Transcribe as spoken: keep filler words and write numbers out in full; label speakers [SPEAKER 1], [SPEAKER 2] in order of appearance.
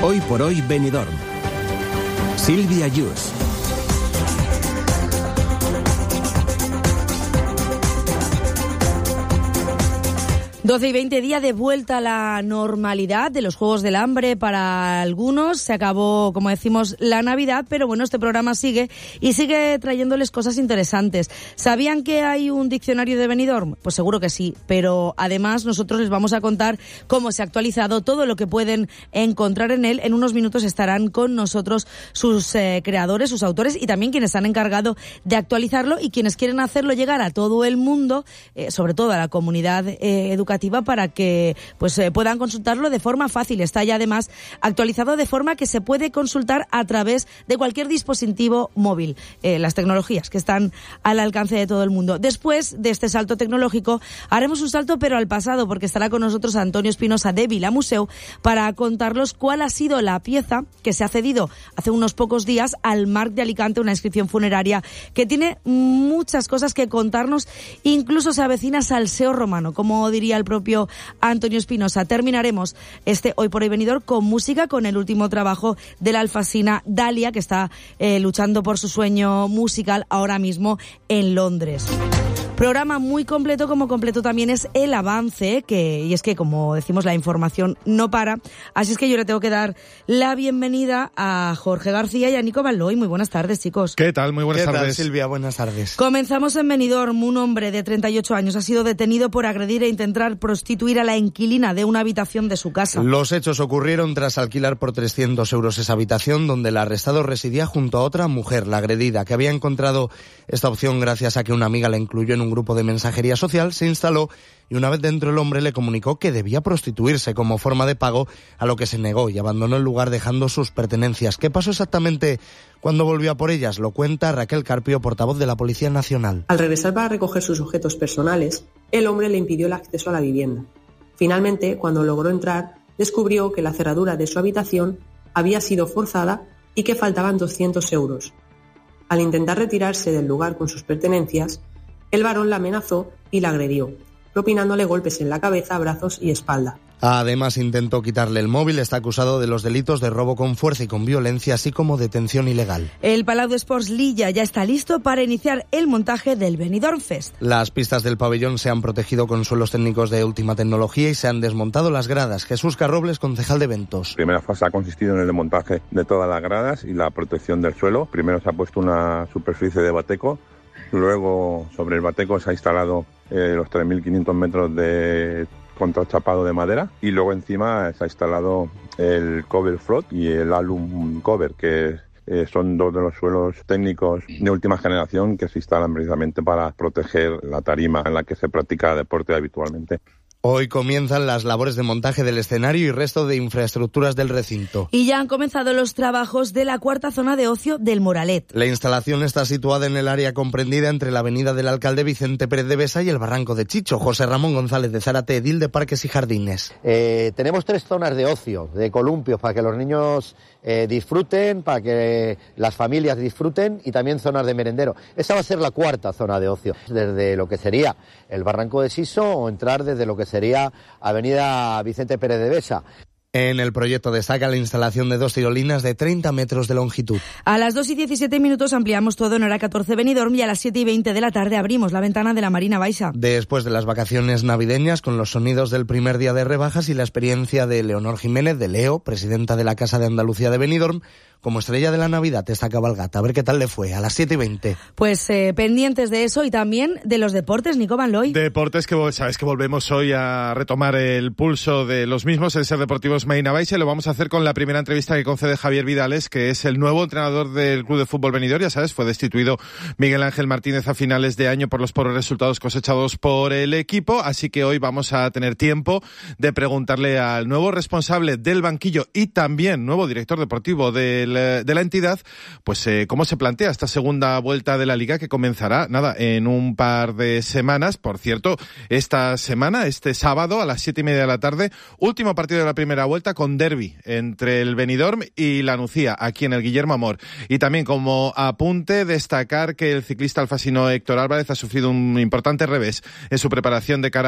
[SPEAKER 1] Hoy por hoy Benidorm. Silvia Yus.
[SPEAKER 2] doce y veinte, día de vuelta a la normalidad de los Juegos del Hambre para algunos. Se acabó, como decimos, la Navidad, pero bueno, este programa sigue y sigue trayéndoles cosas interesantes. ¿Sabían que hay un diccionario de Benidorm? Pues seguro que sí, pero además nosotros les vamos a contar cómo se ha actualizado, todo lo que pueden encontrar en él. En unos minutos estarán con nosotros sus eh, creadores, sus autores y también quienes han encargado de actualizarlo y quienes quieren hacerlo llegar a todo el mundo, eh, sobre todo a la comunidad eh, educativa, para que pues eh, puedan consultarlo de forma fácil. Está ya además actualizado de forma que se puede consultar a través de cualquier dispositivo móvil, eh, las tecnologías que están al alcance de todo el mundo. Después de este salto tecnológico haremos un salto pero al pasado, porque estará con nosotros Antonio Espinosa de Vilamuseu para contarnos cuál ha sido la pieza que se ha cedido hace unos pocos días al Marc de Alicante, una inscripción funeraria que tiene muchas cosas que contarnos, incluso se avecina salseo romano, como diría el propio Antonio Espinosa. Terminaremos este Hoy por Hoy Benidorm con música, con el último trabajo de la alfasina Dalia, que está eh, luchando por su sueño musical ahora mismo en Londres. Programa muy completo, como completo también es el avance, que y es que, como decimos, la información no para. Así es que yo le tengo que dar la bienvenida a Jorge García y a Nico Balloy. Muy buenas tardes, chicos.
[SPEAKER 3] ¿Qué tal? Muy buenas
[SPEAKER 4] ¿Qué
[SPEAKER 3] tardes.
[SPEAKER 4] tal, Silvia? Buenas tardes.
[SPEAKER 2] Comenzamos en Benidorm. Un hombre de treinta y ocho años ha sido detenido por agredir e intentar prostituir a la inquilina de una habitación de su casa.
[SPEAKER 4] Los hechos ocurrieron tras alquilar por trescientos euros esa habitación donde el arrestado residía junto a otra mujer, la agredida, que había encontrado esta opción gracias a que una amiga la incluyó en un grupo de mensajería social. Se instaló y una vez dentro el hombre le comunicó que debía prostituirse como forma de pago, a lo que se negó y abandonó el lugar dejando sus pertenencias. ¿Qué pasó exactamente cuando volvió a por ellas? Lo cuenta Raquel Carpio, portavoz de la Policía Nacional.
[SPEAKER 5] Al regresar para recoger sus objetos personales, el hombre le impidió el acceso a la vivienda. Finalmente, cuando logró entrar, descubrió que la cerradura de su habitación había sido forzada y que faltaban doscientos euros. Al intentar retirarse del lugar con sus pertenencias, el varón la amenazó y la agredió, propinándole golpes en la cabeza, brazos y espalda.
[SPEAKER 4] Además, intentó quitarle el móvil. Está acusado de los delitos de robo con fuerza y con violencia, así como detención ilegal.
[SPEAKER 2] El Palau d'Esports Lilla ya está listo para iniciar el montaje del Benidorm Fest.
[SPEAKER 4] Las pistas del pabellón se han protegido con suelos técnicos de última tecnología y se han desmontado las gradas. Jesús Carrobles, concejal de eventos.
[SPEAKER 6] La primera fase ha consistido en el desmontaje de todas las gradas y la protección del suelo. Primero se ha puesto una superficie de bateco. Luego, sobre el bateco se ha instalado eh, los tres mil quinientos metros de contrachapado de madera y luego encima se ha instalado el cover float y el alum cover, que eh, son dos de los suelos técnicos de última generación que se instalan precisamente para proteger la tarima en la que se practica deporte habitualmente.
[SPEAKER 4] Hoy comienzan las labores de montaje del escenario y resto de infraestructuras del recinto.
[SPEAKER 2] Y ya han comenzado los trabajos de la cuarta zona de ocio del Moralet.
[SPEAKER 4] La instalación está situada en el área comprendida entre la avenida del Alcalde Vicente Pérez de Besa y el Barranco de Chicho. José Ramón González de Zárate, edil de Parques y Jardines.
[SPEAKER 7] Eh, tenemos tres zonas de ocio, de columpios, para que los niños eh, disfruten, para que las familias disfruten, y también zonas de merendero. Esa va a ser la cuarta zona de ocio, desde lo que sería el Barranco de Chicho o entrar desde lo que sería sería avenida Vicente Pérez de Besa.
[SPEAKER 4] En el proyecto destaca la instalación de dos tirolinas de treinta metros de longitud.
[SPEAKER 2] A las dos y diecisiete minutos ampliamos todo en hora catorce Benidorm y a las siete y veinte de la tarde abrimos la ventana de la Marina Baixa.
[SPEAKER 4] Después de las vacaciones navideñas, con los sonidos del primer día de rebajas y la experiencia de Leonor Jiménez, de Leo, presidenta de la Casa de Andalucía de Benidorm, como estrella de la Navidad esta cabalgata. A ver qué tal le fue, a las siete y veinte.
[SPEAKER 2] Pues eh, pendientes de eso y también de los deportes, Nico Balloy.
[SPEAKER 3] Deportes que sabes que volvemos hoy a retomar el pulso de los mismos, el Ser Deportivos Marina Baixa, y lo vamos a hacer con la primera entrevista que concede Javier Vidales, que es el nuevo entrenador del Club de Fútbol Benidorm. Ya sabes, fue destituido Miguel Ángel Martínez a finales de año por los pobres resultados cosechados por el equipo, así que hoy vamos a tener tiempo de preguntarle al nuevo responsable del banquillo y también nuevo director deportivo del de la entidad, pues eh, cómo se plantea esta segunda vuelta de la Liga, que comenzará, nada, en un par de semanas. Por cierto, esta semana, este sábado a las siete y media de la tarde, último partido de la primera vuelta con derbi entre el Benidorm y la Nucía, aquí en el Guillermo Amor. Y también, como apunte, destacar que el ciclista alfasino Héctor Álvarez ha sufrido un importante revés en su preparación de cara